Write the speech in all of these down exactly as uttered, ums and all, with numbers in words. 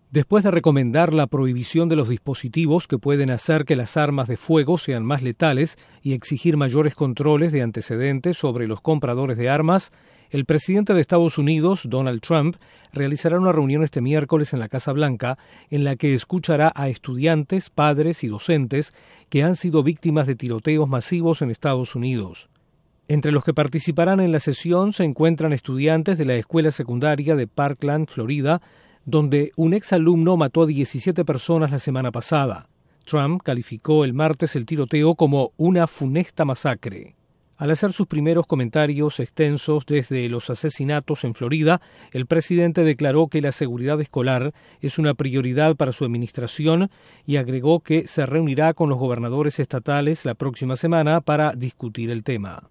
Después de recomendar la prohibición de los dispositivos que pueden hacer que las armas de fuego sean más letales y exigir mayores controles de antecedentes sobre los compradores de armas, el presidente de Estados Unidos, Donald Trump, realizará una reunión este miércoles en la Casa Blanca en la que escuchará a estudiantes, padres y docentes que han sido víctimas de tiroteos masivos en Estados Unidos. Entre los que participarán en la sesión se encuentran estudiantes de la escuela secundaria de Parkland, Florida, donde un exalumno mató a diecisiete personas la semana pasada. Trump calificó el martes el tiroteo como una funesta masacre. Al hacer sus primeros comentarios extensos desde los asesinatos en Florida, el presidente declaró que la seguridad escolar es una prioridad para su administración y agregó que se reunirá con los gobernadores estatales la próxima semana para discutir el tema.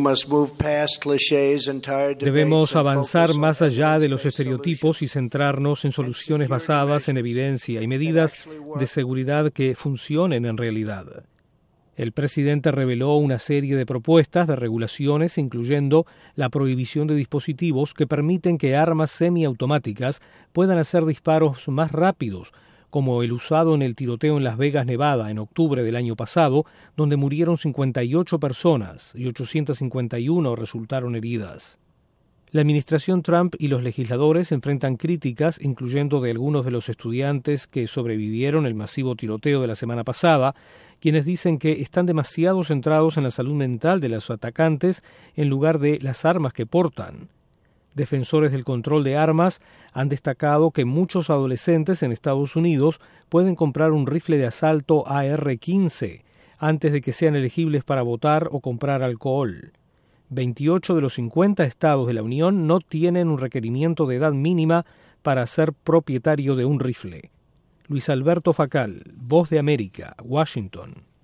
Debemos avanzar más allá de los estereotipos y centrarnos en soluciones basadas en evidencia y medidas de seguridad que funcionen en realidad. El presidente reveló una serie de propuestas de regulaciones, incluyendo la prohibición de dispositivos que permiten que armas semiautomáticas puedan hacer disparos más rápidos, como el usado en el tiroteo en Las Vegas, Nevada, en octubre del año pasado, donde murieron cincuenta y ocho personas y ochocientas cincuenta y uno resultaron heridas. La administración Trump y los legisladores enfrentan críticas, incluyendo de algunos de los estudiantes que sobrevivieron el masivo tiroteo de la semana pasada, quienes dicen que están demasiado centrados en la salud mental de los atacantes en lugar de las armas que portan. Defensores del control de armas han destacado que muchos adolescentes en Estados Unidos pueden comprar un rifle de asalto A R quince antes de que sean elegibles para votar o comprar alcohol. veintiocho de los cincuenta estados de la Unión no tienen un requerimiento de edad mínima para ser propietario de un rifle. Luis Alberto Facal, Voz de América, Washington.